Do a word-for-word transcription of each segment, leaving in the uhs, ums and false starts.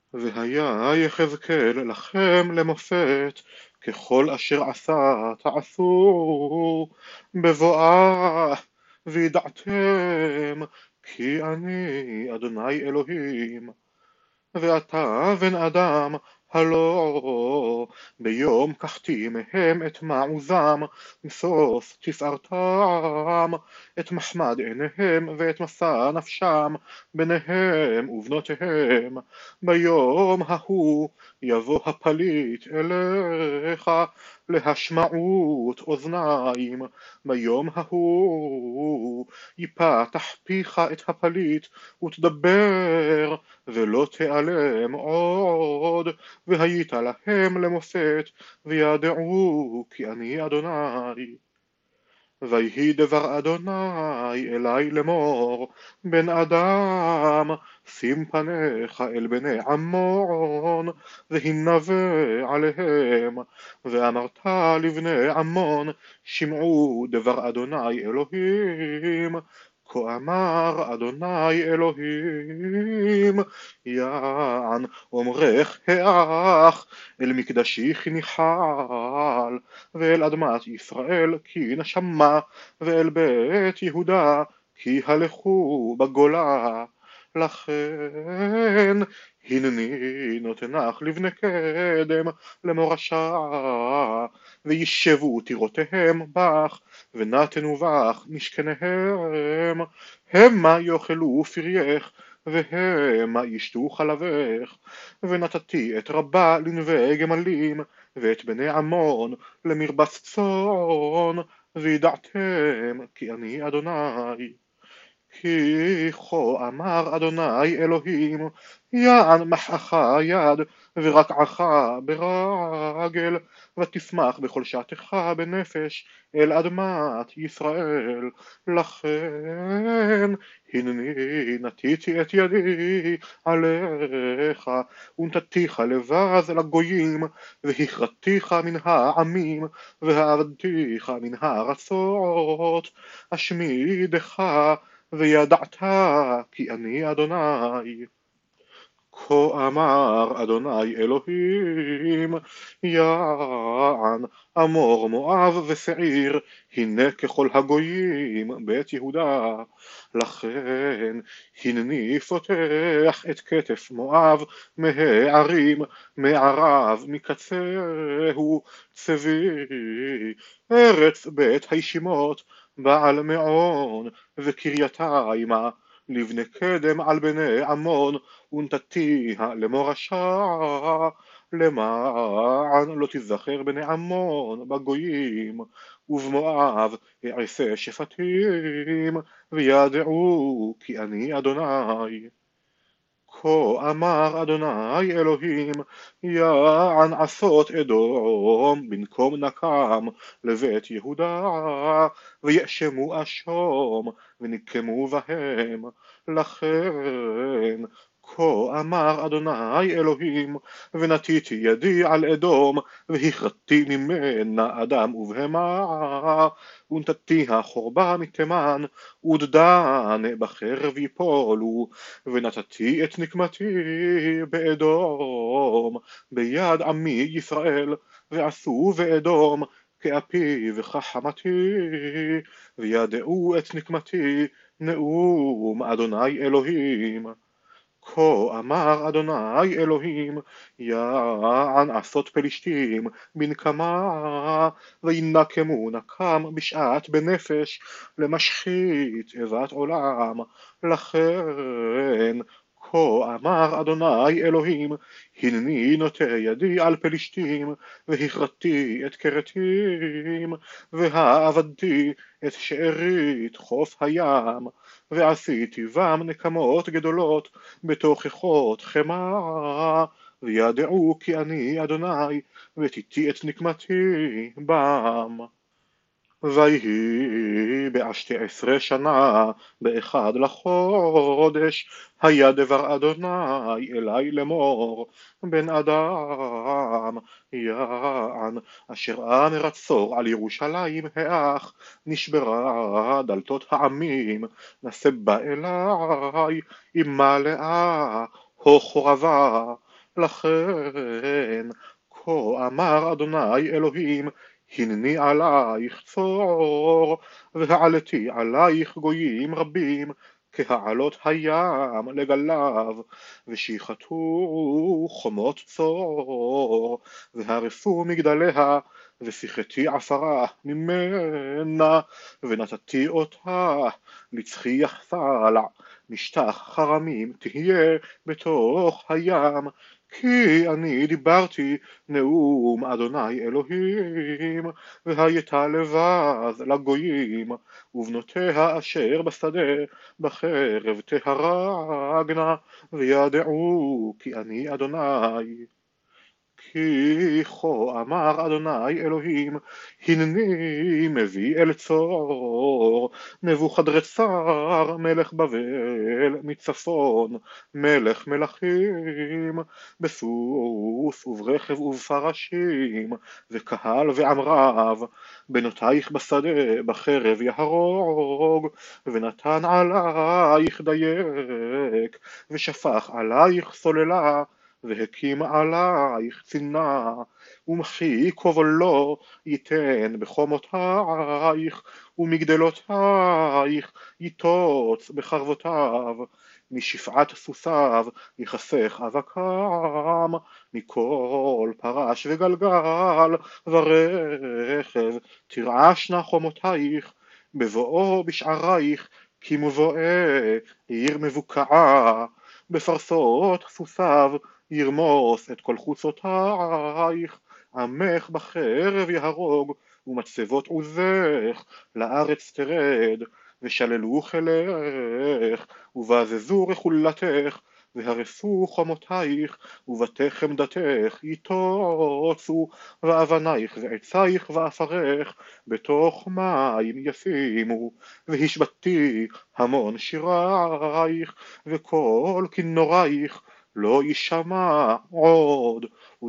והיה יחזקאל לכם למופת, ככל אשר עשה תעשו, בבואה וידעתם כי אני אדוני אלוהים. ואתה בן אדם, הלא ביום קחתי מהם את מעוזם, מסוף תפארתם, את מחמד עיניהם ואת מסע נפשם, בניהם ובנותיהם. ביום ההוא יבוא הפליט אליך להשמעות אוזניים, ביום ההוא יפתח פיך את הפליט ותדבר ולא תיעלם עוד, והיית להם למופת, וידעו כי אני אדוני. ויהי דבר אדוני אלי לאמור, בן אדם, שים פניך אל בני עמון, והנבא עליהם, ואמרת לבני עמון, שמעו דבר אדוני אלוהים. כה אמר אדוני אלוהים, יען אומרך האח, אל מקדשי כי ניחל, ואל אדמת ישראל כי נשמה, ואל בית יהודה כי הלכו בגולה. לכן הנני נותנך לבני קדם למורשה, וישבו טירותיהם בך, ונתנו בך משכניהם, המה יאכלו פרייך, והמה ישתו חלבך. ונתתי את רבה לנבי גמלים, ואת בני עמון למרבץ צאן, וידעתם כי אני אדוני. כי כה אמר אדוני אלוהים, יען מחאך יד ורקעך ברגל, ותשמח בכל שעתך בנפש אל אדמת ישראל. לכן הנני נתתי את ידי עליך, ונתתיך לבז לגויים, והכרתיך מן העמים, והעבדתיך מן הארצות, אשמידך וידעת כי אני אדוני. כה אמר אדוני אלוהים, יען אמור מואב ושעיר, הנה ככל הגויים בית יהודה. לכן הנני פותח את כתף מואב מהערים, מערב מקצהו צבי, ארץ בית הישימות, בעל מעון וקרייתיימה, לבני קדם על בני עמון, ונתתיה למורשה, למען לא תזכר בני עמון בגויים, ובמואב אעשה שפטים, וידעו כי אני אדוני. כה אמר אדוני אלוהים, יען עשות אדום במקום נקם לבית יהודה, ויאשמו אשום ונקמו בהם. לכן כה אמר אדוני אלוהים, ונתתי ידי על אדום, והכרתי ממנה אדם ובהמה, ונתתיה חורבה מתימן, ודדן בחרב יפולו, ונתתי את נקמתי באדום ביד עמי ישראל, ועשו באדום כאפי וכחמתי, וידעו את נקמתי, נאום אדוני אלוהים. כה אמר אדוני אלוהים, יען עשות פלישתים בנקמה, וינקמו נקם בשעת בנפש, למשחית איבת עולם. לכן כה אמר אדוני אלוהים, הנני נוטה ידי על פלישתים, והכרתי את כרתים, והעבדתי את שארית חוף הים, ועשיתי בם נקמות גדולות בתוכחות חמה, וידעו כי אני אדוני, ותיתי את נקמתי בם. ויהי בשתי עשרה שנה באחד לחודש, היה דבר אדוני אלי לאמור, בן אדם, יען אשר אנה רצור על ירושלים האח, נשברה דלתות העמים, נשא בה אלי, אם מלאה הו חורבה, לכן כה אמר אדוני אלוהים, הנני עלייך צור, והעלתי עלייך גויים רבים, כהעלות הים לגליו, ושיחתו חומות צור, והרסו מגדליה, ושיחתי עפרה ממנה, ונתתי אותה לצחיח סלע, משטח חרמים תהיה בתוך הים, כי אני דיברתי נאום אדוני אלוהים, והייתה לבז לגויים, ובנותיה אשר בשדה בחרב תהרגנה, וידעו כי אני אדוני. כי כה אמר אדוני אלוהים, הנני מביא אל צור נבוכדרצר מלך בבל מצפון, מלך מלכים, בסוס וברכב ובפרשים, וקהל ועם רב, בנותייך בשדה בחרב יהרוג, ונתן עלייך דייק, ושפך עלייך סוללה, והקים עלייך צינה, ומחי כובלו ייתן בחומותייך, ומגדלותייך ייטוץ בחרבותיו, משפעת סוסיו יחסך אבקם, מכל פרש וגלגל ורכב תרעשנה חומותייך, בבואו בשערייך כי מבואה עיר מבוקעה, בפרסות סוסיו ירמוס את כל חוצותייך, עמך בחרב יהרוג, ומצבות עוזך לארץ תרד, ושללו חילך, ובזזו רכולתך, והרסו חומותייך, ובתי חמדתך יטוצו, ואבנייך ועצייך ואפרך בתוך מים ישימו, והשבתי המון שירייך, וכל כינורייך לא יישמע עוד,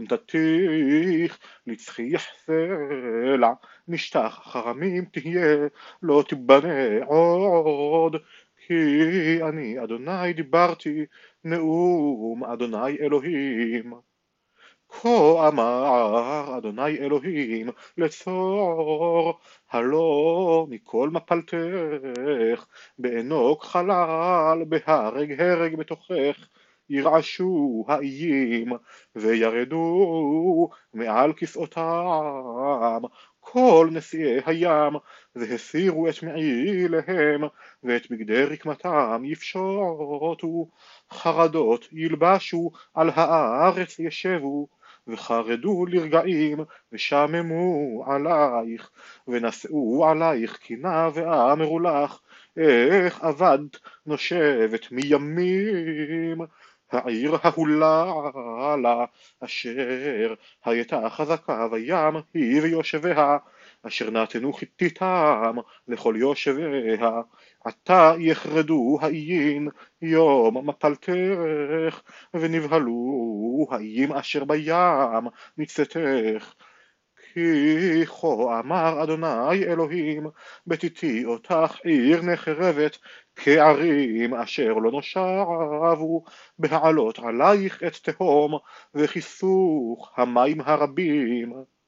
ונתתיך לצחיח סלע, משטח חרמים תהיה, לא תיבנה עוד, כי אני אדוני דיברתי נאום אדוני אלוהים. כה אמר אדוני אלוהים לצור, הלא מכל מפלתך בענוק חלל, בהרג הרג בתוכך ירעשו האיים, וירדו מעל כסאותם כל נשיאי הים, והסירו את מעיליהם, ואת בגדי רקמתם יפשוטו, חרדות ילבשו על הארץ ישבו, וחרדו לרגעים, ושממו עלייך, ונשאו עלייך קינה, ואמרו לך, איך אבדת נושבת מימים, העיר ההוללה, אשר הייתה חזקה בים, היא ויושביה, אשר נתנו חיתיתם לכל יושביה, עתה יחרדו האיים יום מפלתך, ונבהלו האיים אשר בים מצאתך. כי כה אמר אדוני אלוהים, בתיתי אותך עיר נחרבת, כערים אשר לא נושבו, בהעלות עלייך את תהום, וכיסוך המים הרבים.